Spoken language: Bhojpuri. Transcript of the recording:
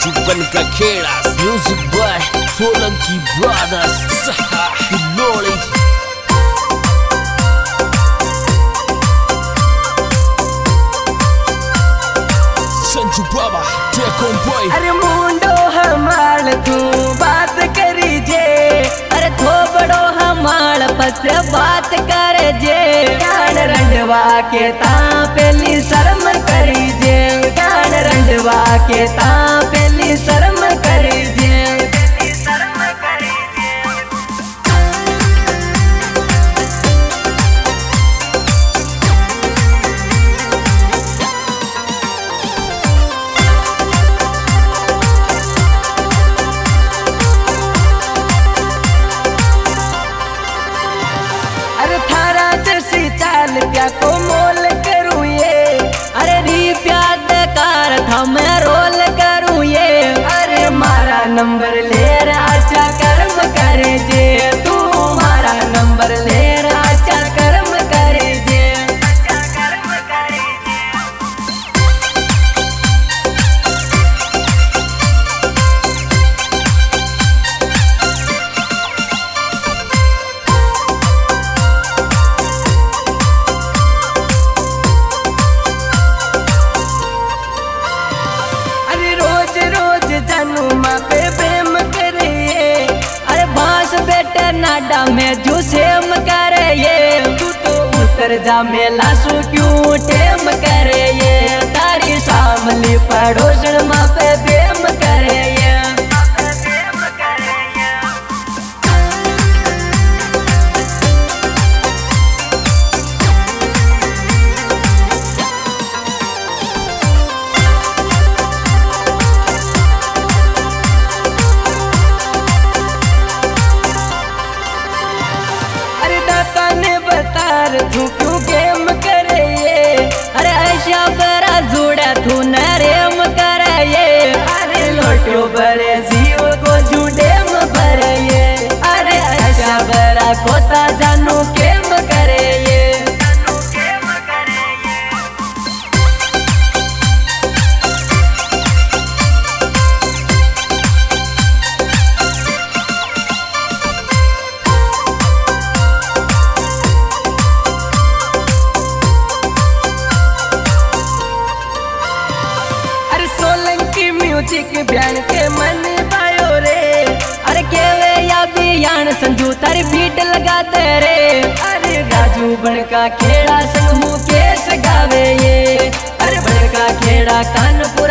संजू का खेड़ा म्यूजिक बाय सोलंकी ब्रदर्स लोड़ी संजू बाबा टेकोन बॉय। अरे मुंडो हमाल तू बात करी जे, अरे थोबड़ो हमाल पत्र बात कर जे। ज्ञान रंडवा के ता पहली शर्म करी जे, ज्ञान रंडवा के ता पहली शर्म करी जे। प्या को मोल करूँ ये, अरे री प्याद कार था मैं रोल करूँ ये। अरे मारा नंबर ले अच्छा कर्म करे जे, तू मारा नंबर ले अच्छा कर्म करे जे। नाडा में जो सेम करे ये, तू तो उतर जा मेला सु क्यों टेम करे ये। तारी सामली पड़ोसन माँ पे प्रेम करे ये। तू क्यों गेम करे ये, अरे ऐसा बड़ा जोड़ा तू नरेम करे ये। अरे लोटो बड़े जीव को झूठेम भरे ये, अरे ऐसा बड़ा कोता जानू केम करे ये। बयान के मन पायो रे, अरे केवे या बियान संजू तारी बीट लगा दे रे। अरे राजू बनका खेड़ा संग मुकेश गावे ये, अरे बनका खेड़ा कानपुर